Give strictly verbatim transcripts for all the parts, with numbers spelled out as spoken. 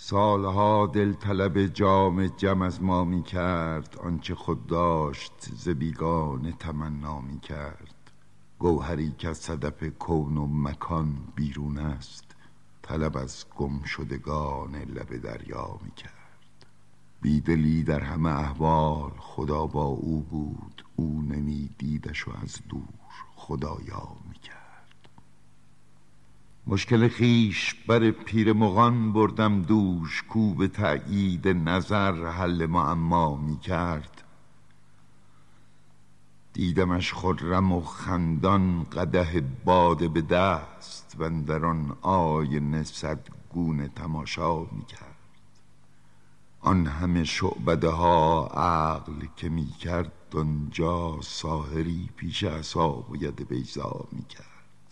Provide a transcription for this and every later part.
سالها دل طلب جام جم از ما می کرد، آنچه خود داشت ز بیگانه تمنا می کرد. گوهری که از صدف کون و مکان بیرون است، طلب از گم شدگان لب دریا می کرد. بیدلی در همه احوال خدا با او بود، او نمی دیدش و از دور خدایا می کرد. مشکل خویش بر پیر مغان بردم دوش، کو به تأیید نظر حل معما می کرد. دیدمش خرم و خندان قدح باده به دست، و اندر آن آینه صد گونه تماشا می کرد. آن همه شعبده ها عقل که می کرد آنجا، ساحری پیش عصا و ید بیضا می کرد.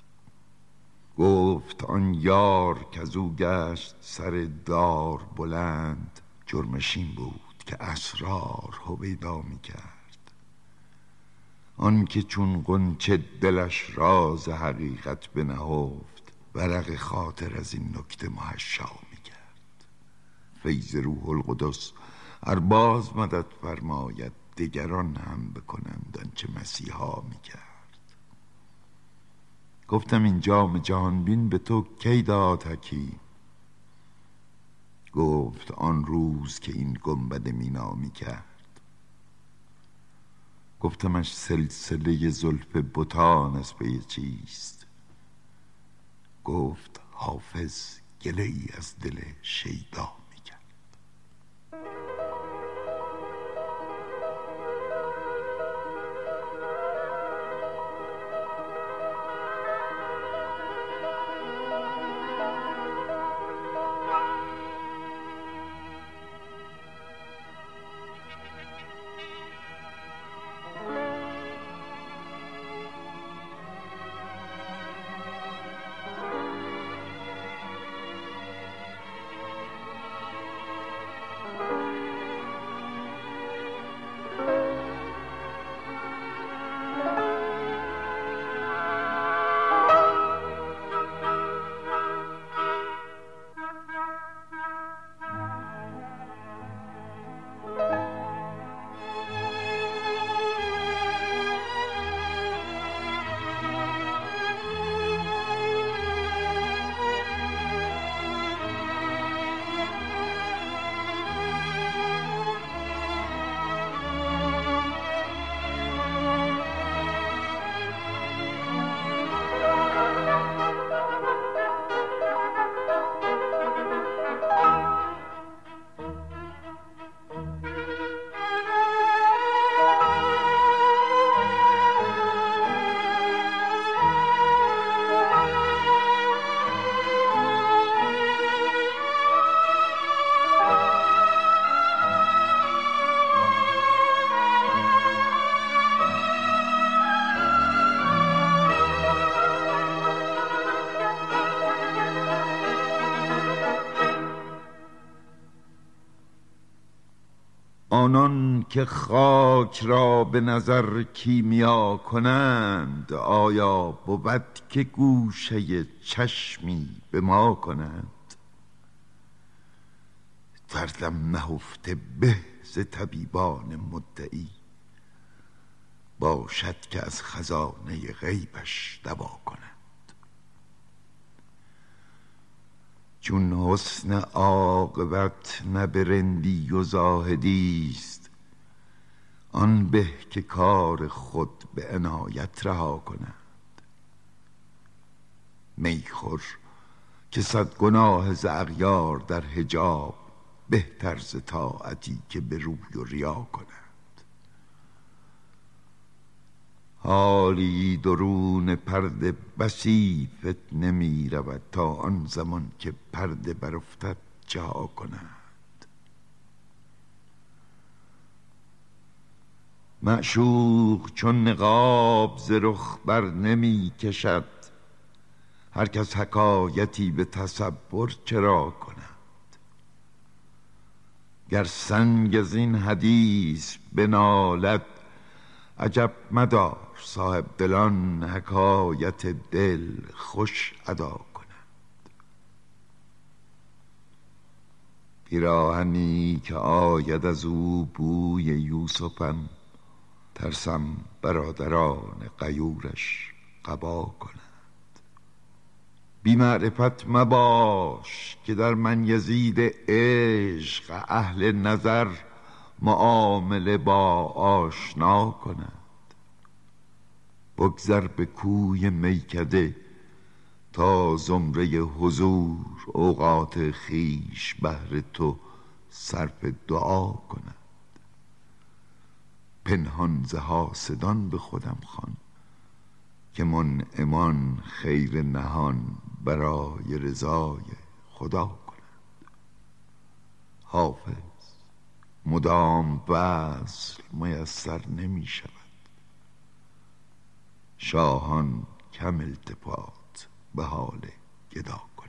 گفت آن یار کز او گشت سر دار بلند، جرمش این بود که اسرار هویدا می کرد. آن که چون غنچه دلش راز حقیقت بنهفت، ورق خاطر از این نکته محشا می کرد. فیض روح القدس ار باز مدد فرماید، دگران هم بکنند آنچه مسیحا می کرد. گفتم این جام جهان بین به تو کی داد حکیم؟ گفت آن روز که این گنبد مینا می کرد. گفتمش سلسله زلف بتان از پی چیست؟ گفت حافظ گله ای از دل شیدا می کرد. آنان که خاک را به نظر کیمیا کنند، آیا بود که گوشه چشمی به ما کنند؟ دردم نهفته به ز طبیبان مدعی، باشد که از خزانه غیبش دوا کنند. چون حسن عاقبت نه به رندی و زاهدی است، آن به که کار خود به عنایت رها کنند. میخور که صد گناه ز اغیار در حجاب، بهتر ز طاعتی که به روی و ریا کنند. حالی درون پرده بسی فتنه می رود، تا آن زمان که پرده برافتد چه ها کنند. معشوق چون نقاب ز رخ بر نمی کشد، هر کس حکایتی به تصور چرا کند. گر سنگ از این حدیث بنالد عجب مدار، صاحب دلان حکایت دل خوش ادا کنند. پیراهنی که آید از او بوی یوسفم، ترسم برادران غیورش قبا کنند. بی معرفت مباش که در من یزید عشق اهل نظر معامله با آشنا کنند. بگذر به کوی میکده تا زمره حضور اوقات خیش بهر تو صرف دعا کنند. پنهان ز حاسدان به خودم خوان که منعمان خیر نهان برای رضای خدا کنند. حافظ مدام وصل میسر نمی شود، شاهان کم التفات به حال گدا کنند.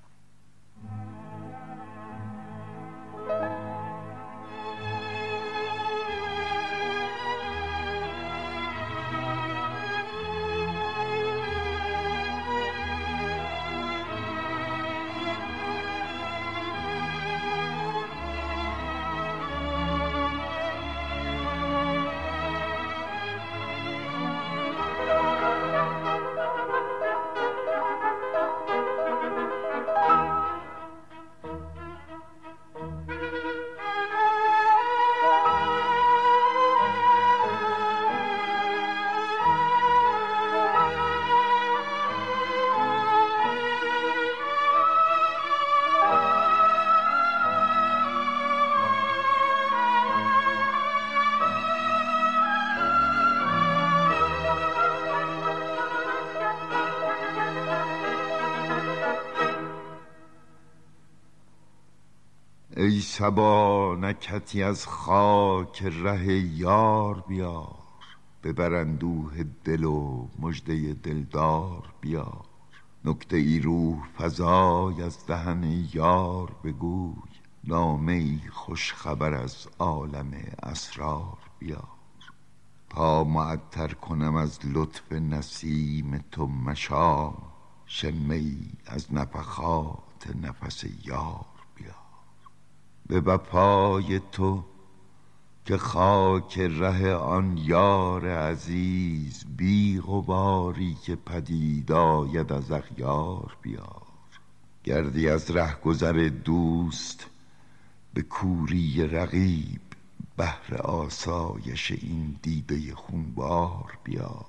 ای صبا نکهتی از خاک ره یار بیار، ببر اندوه دل و مژده دلدار بیار. نکته ای روح فزای از دهن یار بگوی، نامه ای خوش خبر از عالم اسرار بیار. تا معطر کنم از لطف نسیم تو مشام، شمه ای از نفخات نفس یار بیار. به وفای تو که خاک ره آن یار عزیز، بی غباری که پدید آید از اغیار بیار. گردی از رهگذر دوست به کوری رقیب، بهر آسایش این دیده خونبار بیار.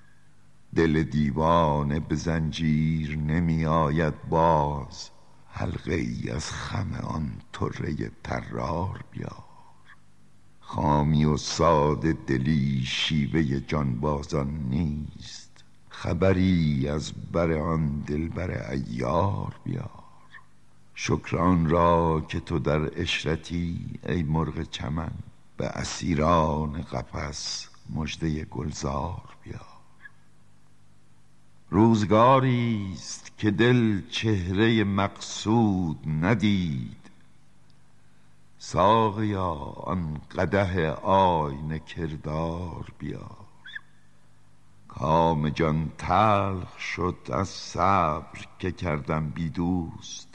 دل دیوانه به زنجیر نمی آید باز، حلقه ای از خم آن طره طرار بیار. خامی و ساده دلی شیوه جانبازان نیست، خبری از بر آن دلبر عیار بیار. شکران را که تو در عشرتی ای مرغ چمن، به اسیران قفس مژده گلزار بیار. روزگاریست که دل چهره مقصود ندید، ساقیا آن قدح آینه کردار بیار. کام جان تلخ شد از صبر که کردم بی دوست،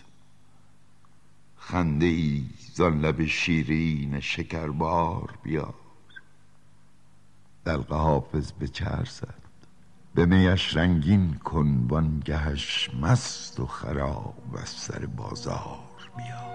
خنده ای زان لب شیرین شکربار بیار. دلق حافظ به چه ارزد، به میش رنگین کن وانگهش مست و خراب از سر بازار بیار.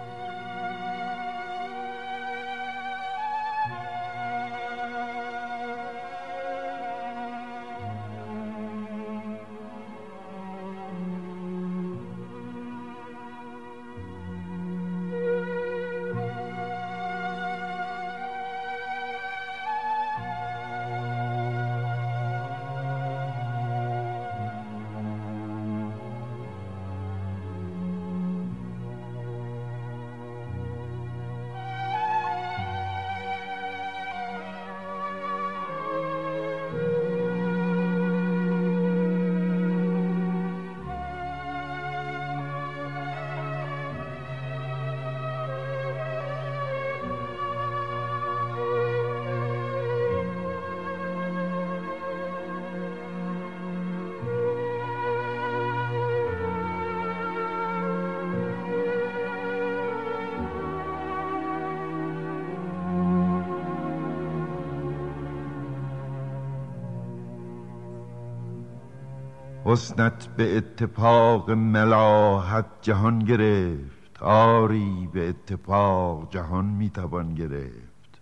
حسنت به اتفاق ملاحت جهان گرفت، آری به اتفاق جهان میتوان گرفت.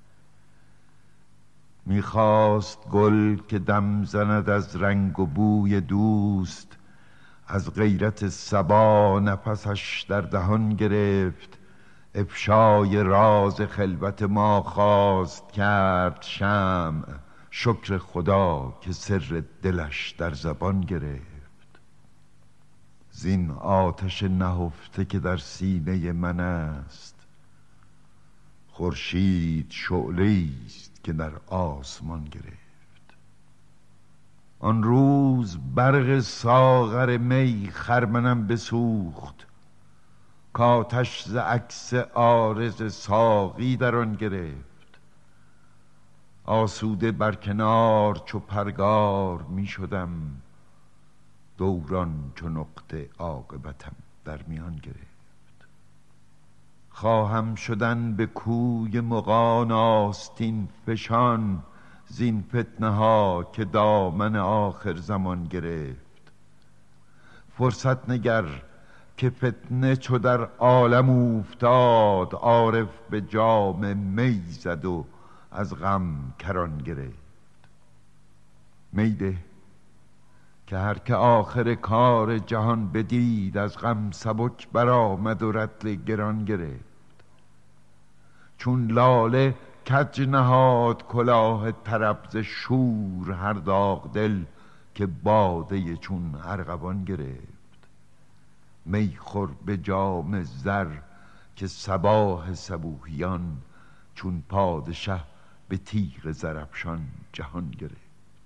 میخواست گل که دم زند از رنگ و بوی دوست، از غیرت صبا نفسش در دهان گرفت. افشای راز خلوت ما خواست کرد شمع، شکر خدا که سر دلش در زبان گرفت. زین آتش نهفته که در سینه من است، خورشید شعله‌ای است که در آسمان گرفت. آن روز برق ساغر می خرمنم بسوخت، کآتش ز عکس عارض ساقی در آن گرفت. آسوده بر کنار چو پرگار می شدم، دوران چو نقطه عاقبتم در میان گرفت. خواهم شدن به کوی مغان آستین فشان، زین فتنه ها که دامن آخر زمان گرفت. فرصت نگر که فتنه چو در عالم اوفتاد، عارف به جام می زد و از غم کران گرفت. می ده که هر که آخر کار جهان بدید، از غم سبک برآمد و رطل گران گرفت. چون لاله کج نهاد کلاه طرب ز شور، هر داغ دل که باده چون ارغوان گرفت. می خور به جام زر که صباح صبوحیان، چون پادشه به تیغ زرافشان جهان گرفت.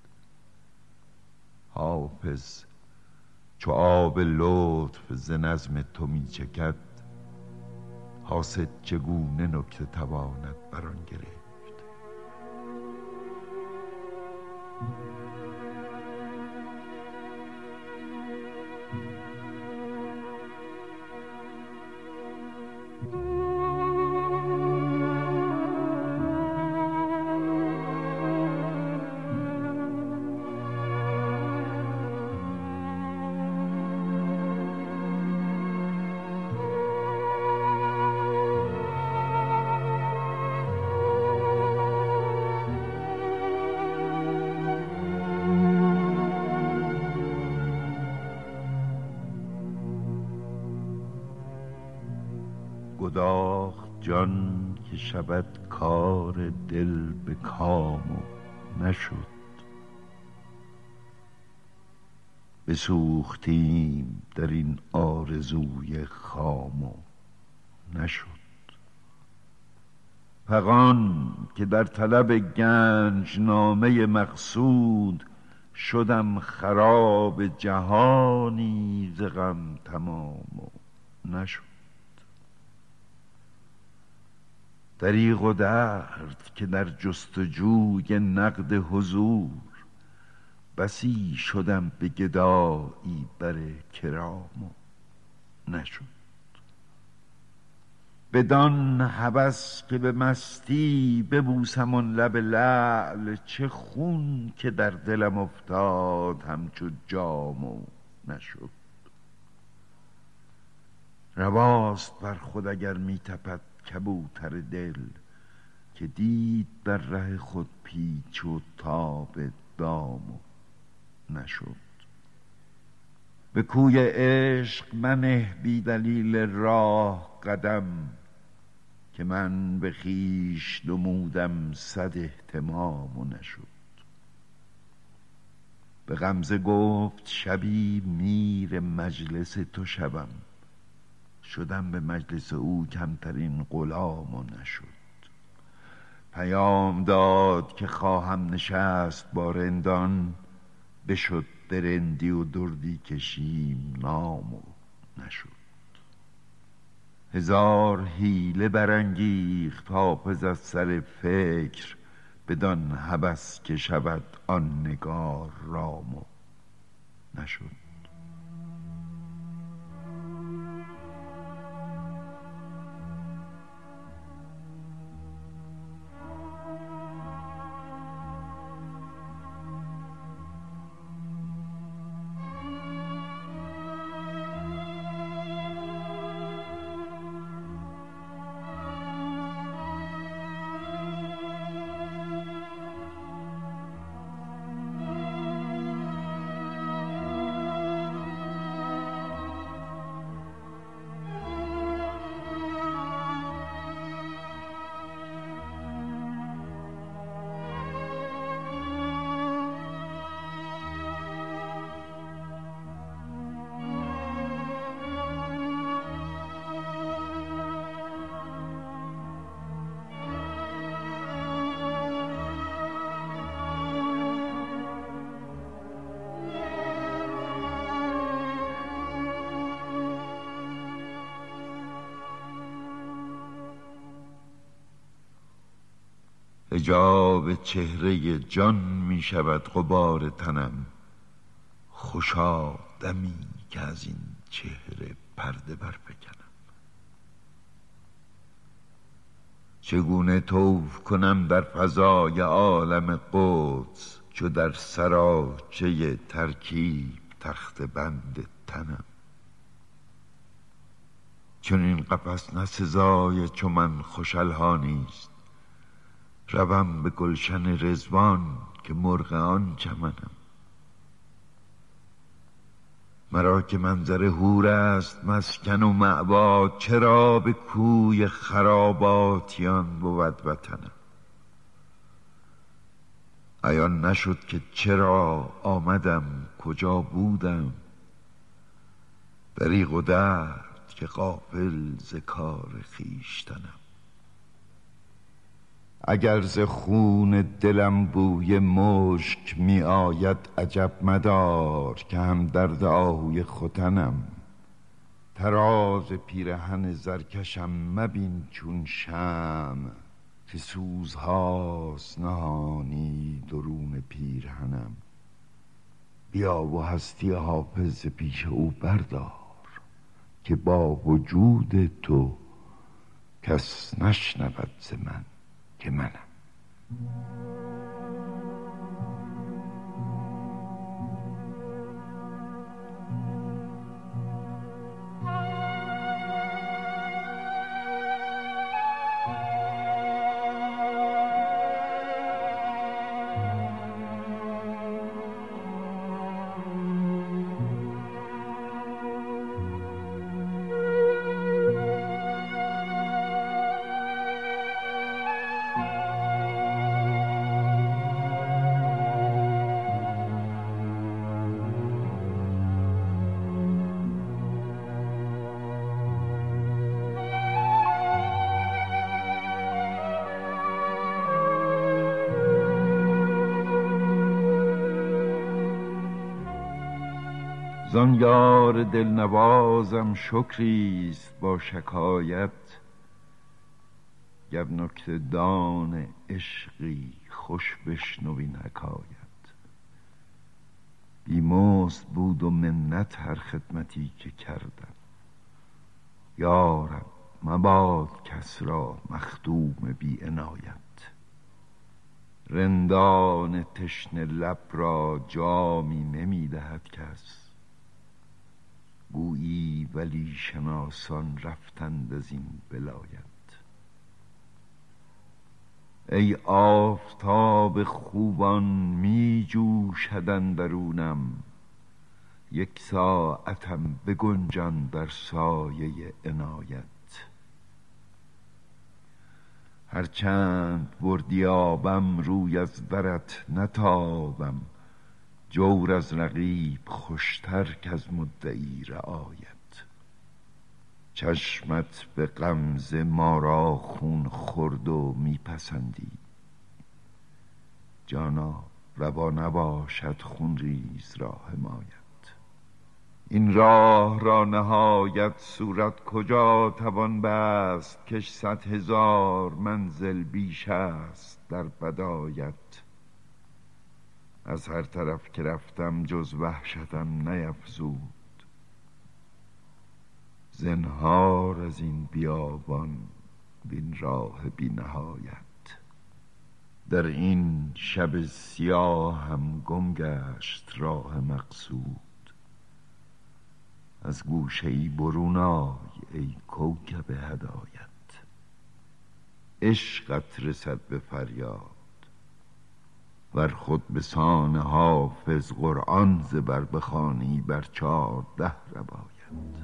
حافظ چو آب لطف ز نظم تو می چکد، حاسد چگونه نکته تواند بر آن گرفت. گداخت جان که شود کار دل به کام و نشد، بسوختیم در این آرزوی خام و نشد. فغان که در طلب گنج نامه مقصود، شدم خراب جهانی ز غم تمام و نشد. دریغ و درد که در جستجوی نقد حضور، بسی شدم به گدایی بر کرام و نشد. بدان هوس که به مستی ببوسم آن لب لعل، چه خون که در دلم افتاد همچو جام و نشد. رواست بر خود اگر می تپد کبوتر دل، که دید بر ره خود پیچ و تاب دام و نشد. به کوی عشق منه بی دلیل راه قدم، که من به خویش نمودم صد اهتمام و نشد. به غمزه گفت شبی میر مجلس تو شوم، شدم به مجلس او کمترین غلام و نشد. پیام داد که خواهم نشست با رندان، بشد به رندی و دردی کشیم نام و نشد. هزار حیله برانگیخت حافظ از سر فکر، بدان هوس که شود آن نگار رام و نشد. حجاب چهره جان می شود غبار تنم. خوشا دمی که از این چهره پرده برفکنم. چگونه طوف کنم در فضای عالم قدس، چو در سراچه ترکیب تخت بند تنم. چون این قفس نه سزای چو من خوش الحانیست، روم به گلشن رضوان که مرغ آن چمنم. مرا که منظر حور است مسکن و مأوا، چرا به کوی خراباتیان بود وطنم. عیان نشد که چرا آمدم کجا بودم، دریغ و درد که غافل ز کار خویشتنم. اگر ز خون دلم بوی مشک می آید عجب مدار، که هم درد آهوی ختنم. طراز پیرهن زرکشم مبین چون شمع، که سوزهاست نهانی درون پیرهنم. بیا و هستی حافظ پیش او بردار، که با وجود تو کس نشنود ز من که منم. زان یار دلنوازم شکریست با شکایت، گر نکته دان عشقی خوش بشنو این حکایت. بیمزد بود و منت هر خدمتی که کردم، یارب مباد کس را مخدوم بی عنایت. رندان تشنه لب را جامی نمی دهد کس، گویی ولی شناسان رفتند از این ولایت. ای آفتاب خوبان می جوشد اندرونم، یک ساعتم بگنجان در سایه عنایت. هرچند بردی آبم روی از برت نتابم، جور از رقیب خوشتر که از مدعی رعایت. چشمت به غمزه ما را خون خورد و میپسندی، جانا روا نباشد خون ریز را حمایت. این راه را نهایت صورت کجا توان بست، کش صد هزار منزل بیش است در بدایت. از هر طرف که رفتم جز وحشتم نیفزود، زنهار از این بیابان بین راه بی نهایت. در این شب سیاه هم گم گشت راه مقصود، از گوشه ای برون آی ای کوکب هدایت. عشقت رسد به فریاد ور خود به سان حافظ قرآن ز بر بخوانی بر چارده ربایت.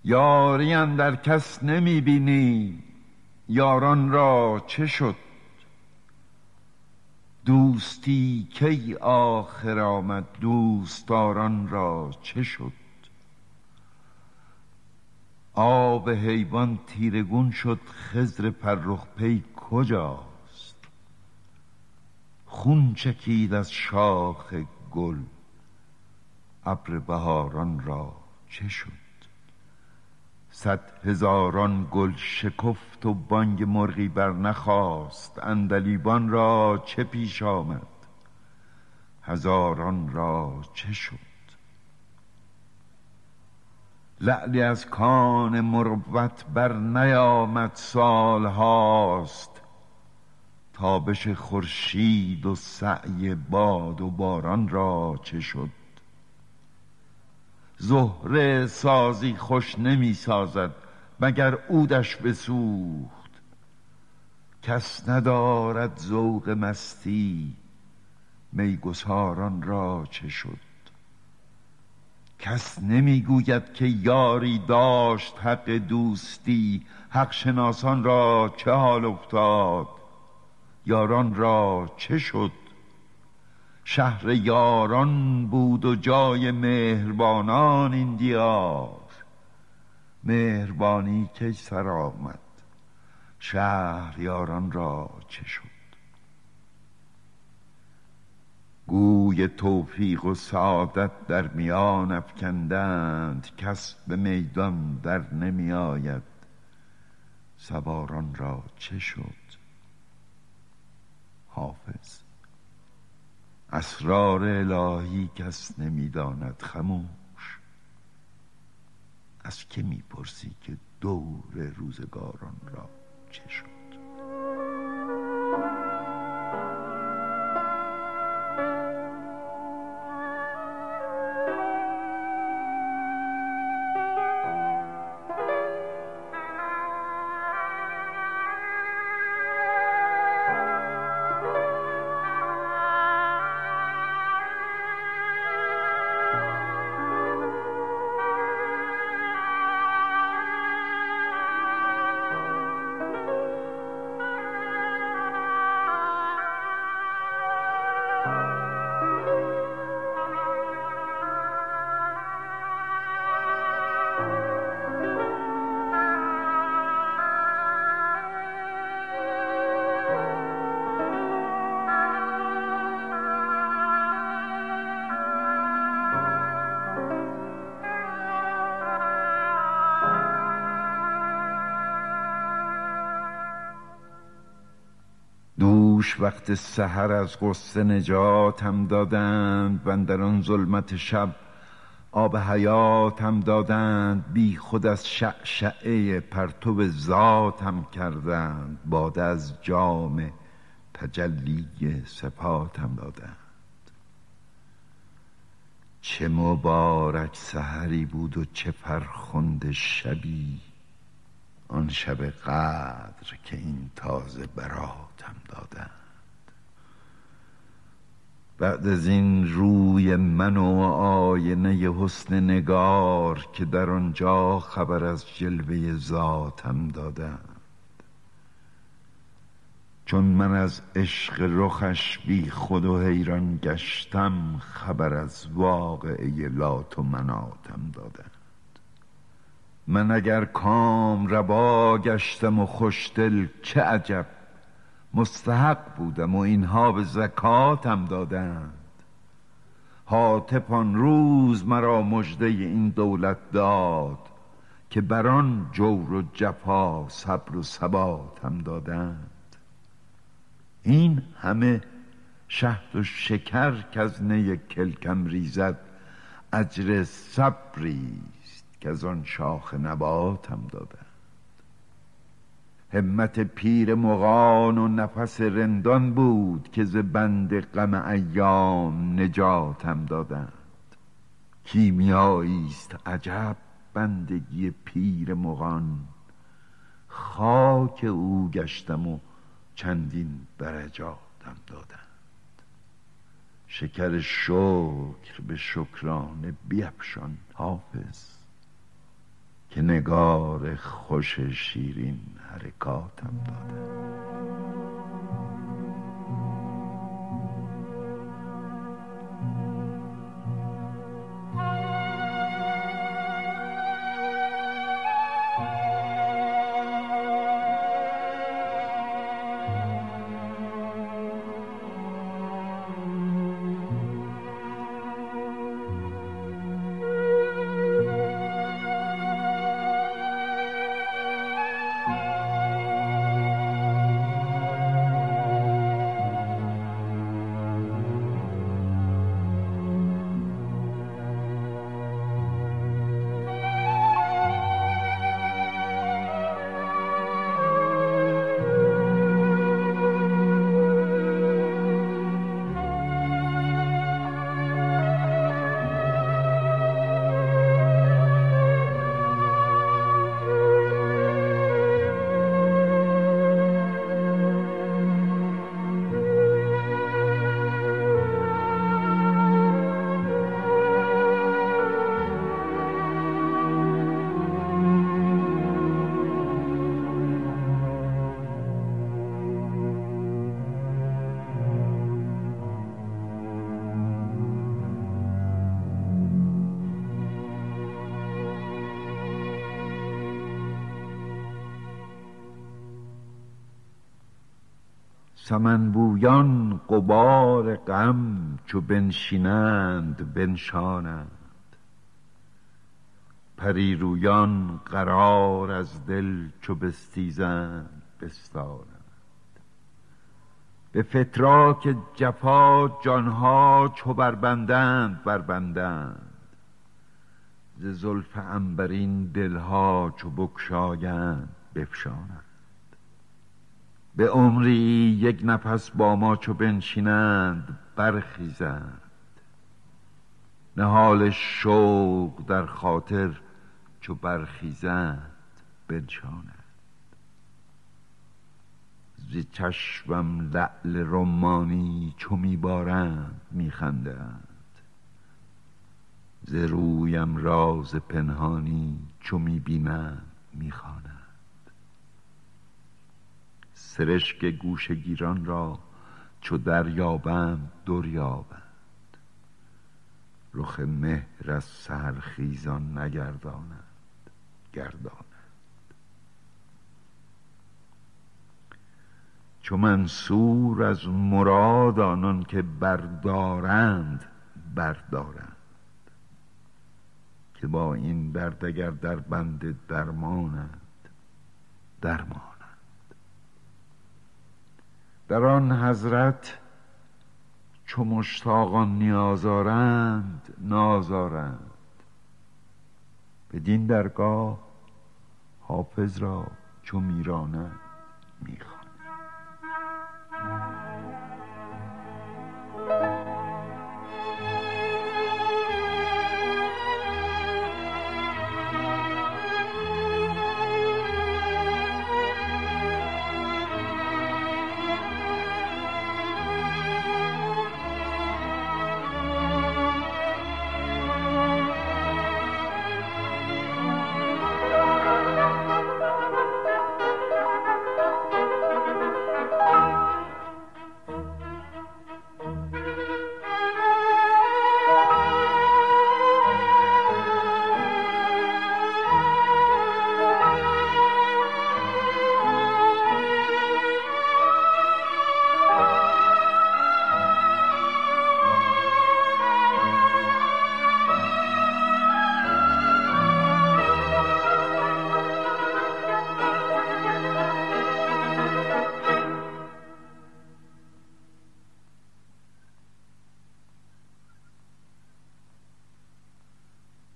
یاری اندر کس نمی بینی، یاران را چه شد؟ دوستی کی آخر آمد، دوستداران را چه شد؟ آب حیوان تیرگون شد، خضر فرخ پی کجاست؟ خون چکید از شاخ گل، ابر بهاران را چه شد؟ صد هزاران گل شکفت و بانگ مرغی بر نخاست، عندلیبان را چه پیش آمد، هزاران را چه شد؟ لعلی از کان مروت بر نیامد سال هاست، تابش خورشید و سعی باد و باران را چه شد؟ زهره سازی خوش نمی سازد، مگر عودش بسوخت؟ کس ندارد ذوق مستی، میگساران را چه شد؟ کس نمی گوید که یاری داشت حق دوستی، حق شناسان را چه حال افتاد، یاران را چه شد؟ شهر یاران بود و جای مهربانان این دیار، مهربانی کی سر آمد، شهریاران را چه شد؟ گوی توفیق و سعادت در میان افکندند، کس به میدان در نمی آید، سواران را چه شد؟ حافظ اسرار الهی کس نمی داند، خموش از که می پرسی که دور روزگاران را چه شد؟ دوش وقت سحر از غصه نجاتم دادند، و اندر آن ظلمت شب آب حیاتم دادند. بی خود از شعشعه پرتو ذاتم کردند، باده از جام تجلی صفاتم دادند. چه مبارک سحری بود و چه فرخنده شبی، آن شب قدر که این تازه براتم دادند. بعد از این روی من و آینه حسن نگار، که در آنجا خبر از جلوه ذاتم دادند. چون من از عشق رخش بی خود و حیران گشتم، خبر از واقعه لات و مناتم دادند. من اگر کام ربا گشتم و خوشدل چه عجب، مستحق بودم و اینها به زکاتم دادند. هاتف آن روز مرا مژده این دولت داد، که بران جور و جفا صبر و ثباتم دادند. این همه شهد و شکر کز نی کلکم ریزد، اجر صبریست که از آن شاخ نباتم دادند. همت پیر مغان و نفس رندان بود، که ز بند غم ایام نجاتم دادند. کیمیاییست عجب بندگی پیر مغان، خاک او گشتم و چندین درجاتم دادند. شکر شکر به شکرانه بیفشان حافظ، که نگار خوش شیرین حرکاتم داده. سمن بویان غبار غم چو بنشینند بنشانند، پری رویان قرار از دل چو بستیزند بستانند. به فتراک جفا جانها چو بربندند بربندند، ز زلف عنبرین دلها چو بگشایند بفشانند. به عمری یک نفس با ما چو بنشینند برخیزند، نهال شوق در خاطر چو برخیزند بنشانند. ز چشمم لعل رمانی چو میبارند میخندند، ز رویم راز پنهانی چو میبینند میخوانند. سرشک گوشه گیران را چو دریابند دریابند، رخ مهر از سحرخیزان نگردانند گردانند. چو منصور از مراد آنان که بردارند بردارند، که با این درد اگر در بند درمانند درمانند. در آن حضرت چو مشتاقان نیازارند نازارند، بدین درگاه حافظ را چو میرانند میخوانند.